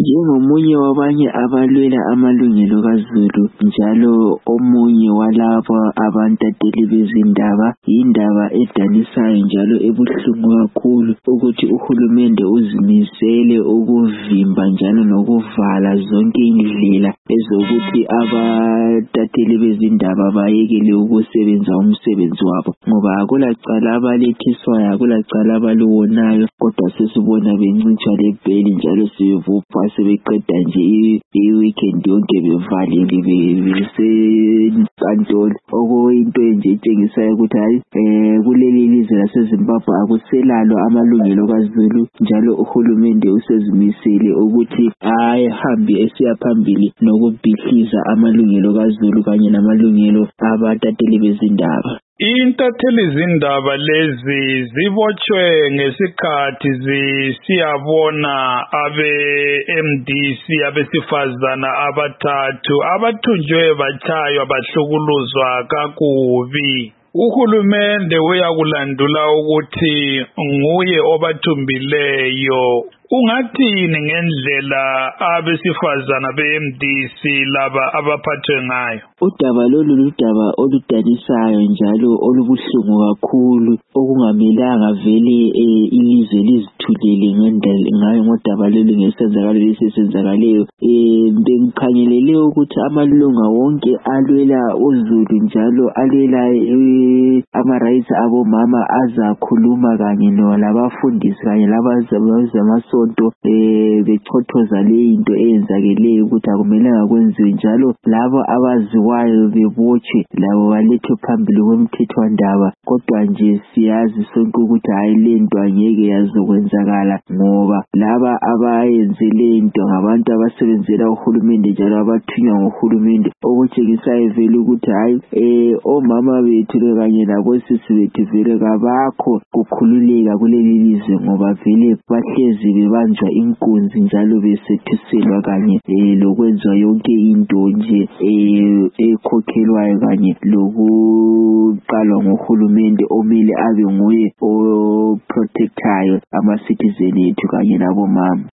Njengomunye wabanye abalwela amalungelo kaZulu, njalo omunye walabo abantateli bezindaba, indaba edanisayo njalo ebuhlungu kakhulu ukuthi uhulumende uzimisele ukuvimba njalo nokuvala zonke indlela ezokuthi abatateli bezindaba bayekele ukusebenza umsebenzi wabo, ngoba akulacala abalethiswayo, akulacala abaliwonayo, kodwa sesibona bencitshwa lebheli njalo sivupha sebeqeda nje i-weekend yonke bevalile besenkantolo. Okuyinto nje etshengisayo ukuthi hayi kuleli lizwe laseZimbabwe akuselalo amalungelo kaZulu, njalo uhulumende usezimisele ukuthi ahambe esiya phambili nokubhidliza amalungelo kaZulu kanye namalungelo abatateli bezindaba. Intatheli zindaba lezi zibotshwe ngesikhathi siyabona abe-MDC abesifazana abathathu abathunjwe batshaywa bahlukuluzwa kakubi. Uhulumende uyakulandula ukuthi nguye obathumbileyo. Ungathini ngendlela abesifazana be-MDC laba abaphathwe ngayo? Udaba lolu ludaba oludanisayo njalo olubuhlungu kakhulu, okungamelanga vele ilizwe lizithulele ngayo ngodaba lolu ngesenzakalo lesenzakaleyo. Bengikhangelele ukuthi amalunga wonke alwela uZulu njalo alwela ama-rights abomama azakhuluma kanye labafundisi kanye labazamasonto bechothoza leyinto eyenzakeleyo ukuthi akumelanga kwenziwe, njalo labo abaziwayo bebotshwe labo balethwe phambili komthethwandaba. Kodwa nje siyazi sonke ukuthi hayi lento angeke yazokwenzakala, ngoba laba abayenze lento ngabantu abasebenzela uhulumende njalo abathunywa nguhulumende, okutshengisayo vele ukuthi hayi omama bethu kanye labosisi bethu vele kabakho kukhululeka kuleli lizwe, ngoba vele bahlezi bebanjwa inkunzi njalo besethuselwa kanye lokwenziwa yonke into nje ekhokhelwayo kanye lokuqalwa nguhulumende omele abe nguye oprotectayo ama-citizen ethu kanye labomama.